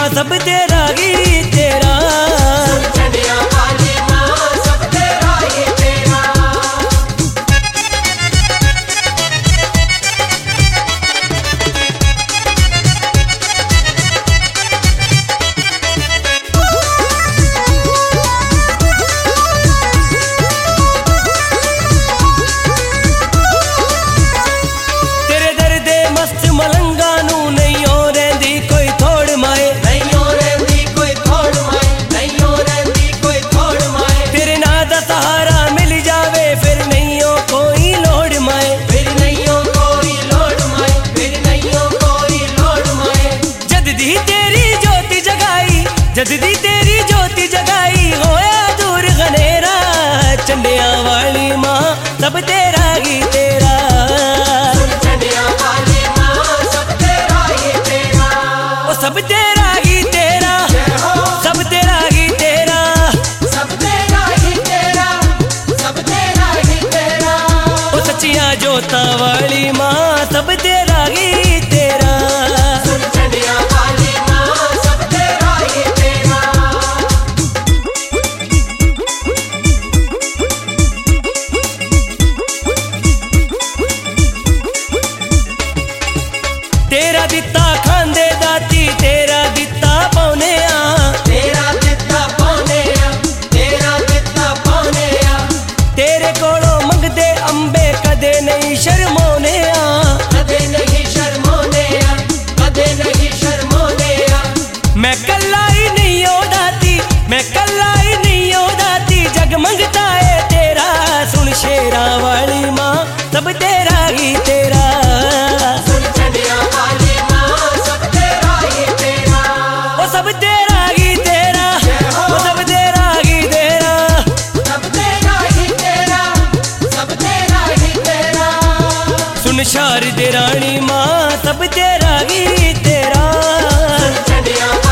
सब तेरा ही तेरा। चंडिया वाली माँ सब तेरा ही तेरा। तेरे दर दे मस्त मलंगा नू नहीं हो रही कोई थोड़ माए। नहीं हो रही कोई थोड़ माए, नहीं हो रही कोई थोड़ माए। तेरे ना दा सहारा मिल जावे फिर नहीं हो कोई लोड़ माए। फिर नहीं हो कोई लोड़ माए, फिर नहीं हो कोई लोड़ माए। जद दी तेरी ज्योति जगाई, जद दी तेरी ज्योति जगाई होया दूर घनेरा। चंडिया वाली माँ सब तेरा ही तेरा। चंडिया वाली माँ सब तेरा ही तेरा। ओ सब तेरा ही तेरा, सब तेरा ही तेरा। सब तेरा ही तेरा, सब तेरा ही तेरा। ओ सच्चिया जोता वाली माँ सब तेरा ही तेरा। चंडिया वाली माँ सब तेरा ही तेरा। तेरा दिता खांदे दाती, तेरा दिता पौने आ। तेरा दिता पौने आ, तेरा दिता पौने आ। तेरे कोलो मंगदे अंबे कदे नहीं शर्मोने आ। कदे नहीं शर्मोने आ, कदे नहीं शर्मोने आ। मैं कल्ला ही नहीं हो दाती, मैं कल्ला ही नहीं हो दाती। जग मंगता है तेरा, सुन शेरा वाली माँ सब तेरा ही तेरा। चंडिया वाली माँ सब तेरा ही तेरा। ओ सब तेरा ही तेरा, ओ सब तेरा ही तेरा। सब तेरा ही तेरा, सब तेरा ही तेरा। सुन शारदे रानी माँ सब तेरा ही तेरा। चंडिया